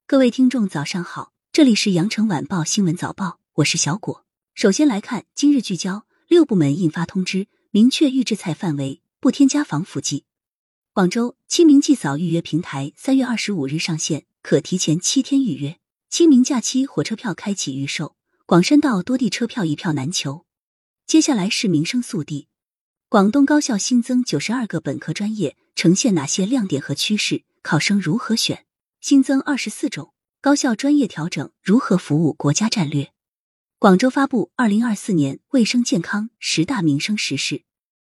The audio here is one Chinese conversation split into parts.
各位听众早上好，这里是羊城晚报新闻早报，我是小果。首先来看今日聚焦，6部门印发通知，明确预制菜范围，不添加防腐剂。广州清明祭扫预约平台3月25日上线，可提前7天预约。清明假期火车票开启预售，广深道多地车票一票难求。接下来是民生速递，广东高校新增92个本科专业，呈现哪些亮点和趋势？考生如何选？新增24种高校专业调整，如何服务国家战略？广州发布2024年卫生健康10大民生实事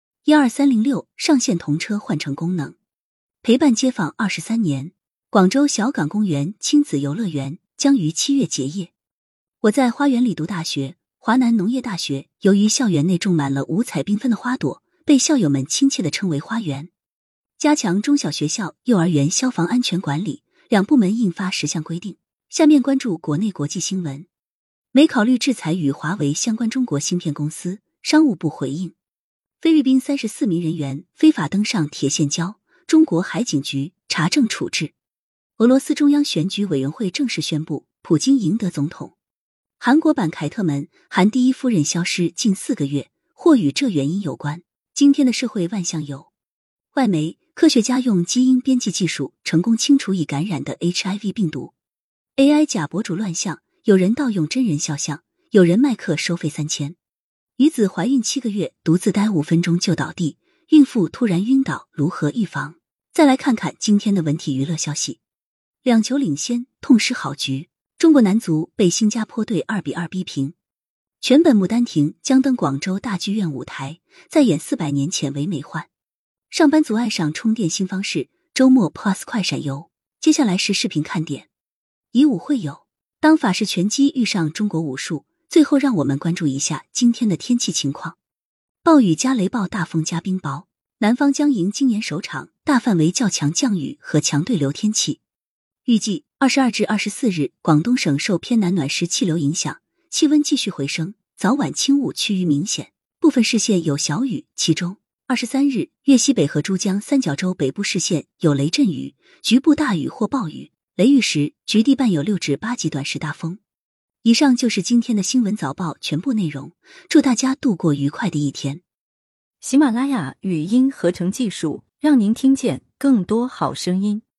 ，12306上线同车换乘功能，陪伴街坊23年。广州小港公园亲子游乐园将于7月结业。我在花园里读大学，华南农业大学由于校园内种满了五彩缤纷的花朵，被校友们亲切地称为花园。加强中小学校、幼儿园消防安全管理，2部门印发10项规定。下面关注国内国际新闻。美考虑制裁与华为相关中国芯片公司，商务部回应。菲律宾34名人员非法登上铁线礁，中国海警局查证处置。俄罗斯中央选举委员会正式宣布，普京赢得总统。韩国版凯特门，韩第一夫人消失近4个月，或与这原因有关。今天的社会万象有：外媒，科学家用基因编辑技术成功清除已感染的 HIV 病毒。AI 假博主乱象，有人盗用真人肖像，有人卖课收费3000。女子怀孕7个月，独自待5分钟就倒地，孕妇突然晕倒，如何预防？再来看看今天的文体娱乐消息。2球领先，痛失好局，中国男足被新加坡队2比2逼平。全本《牡丹亭》将登广州大剧院舞台，再演400年前唯美幻。上班族爱上充电新方式，周末 Plus 快闪游。接下来是视频看点。以武会友，当法式拳击遇上中国武术。最后让我们关注一下今天的天气情况。暴雨加雷暴，大风加冰雹，南方将迎今年首场大范围较强降雨和强对流天气。预计22至24日，广东省受偏南暖湿气流影响，气温继续回升，早晚轻雾趋于明显，部分市县有小雨，其中23日，粤西北和珠江三角洲北部市县有雷阵雨，局部大雨或暴雨，雷雨时局地伴有6至8级短时大风。以上就是今天的新闻早报全部内容，祝大家度过愉快的一天。 喜马拉雅语音合成技术，让您听见更多好声音。